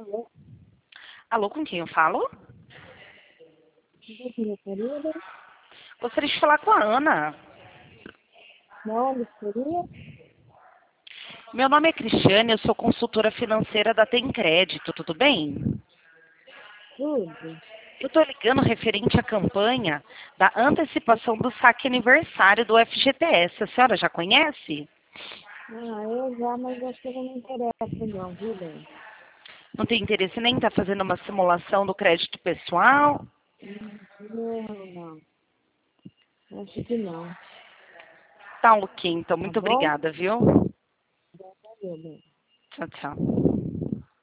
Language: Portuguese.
Alô? Alô, com quem eu falo? Diretoria? Gostaria de falar com a Ana. Não, diretoria? Meu nome é Cristiane, eu sou consultora financeira da Tem Crédito, tudo bem? Tudo. Eu estou ligando referente à campanha da antecipação do saque aniversário do FGTS. A senhora já conhece? Eu já, mas acho que não me interessa não, viu, bem? Não tem interesse nem em estar fazendo uma simulação do crédito pessoal? Não. Acho que não. Tá ok, então. Tá Muito bom? obrigada, viu? Valeu, bem. Tchau, tchau.